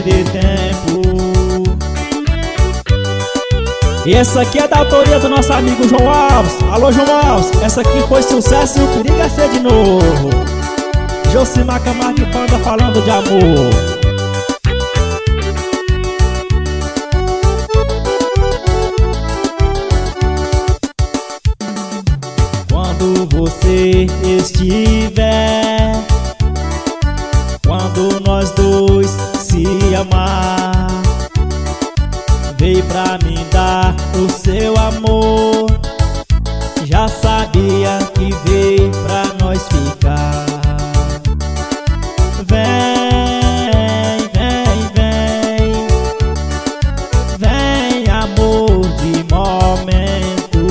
perder tempo. E essa aqui é da autoria do nosso amigo João Alves. Alô, João Alves, essa aqui foi sucesso e o perigo é ser de novo. Josimar Camargo e Banda falando de amor. Quando você estiver, quando nós dois se amar, veio pra me dar o seu amor. Já sabia que veio pra nós ficar. Vem, vem, vem, vem, amor de momento.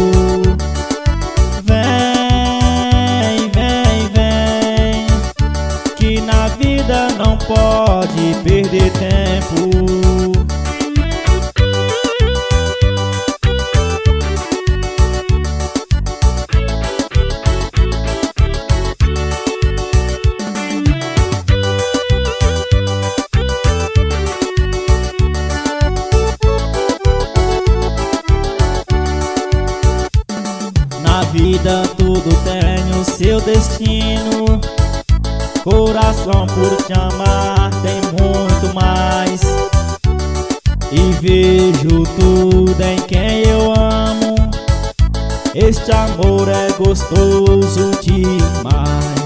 Vem, vem, vem, que na vida não pode perder tempo. Na vida tudo tem o seu destino. Coração por te amar tem muito mais. E vejo tudo em quem eu amo. Este amor é gostoso demais.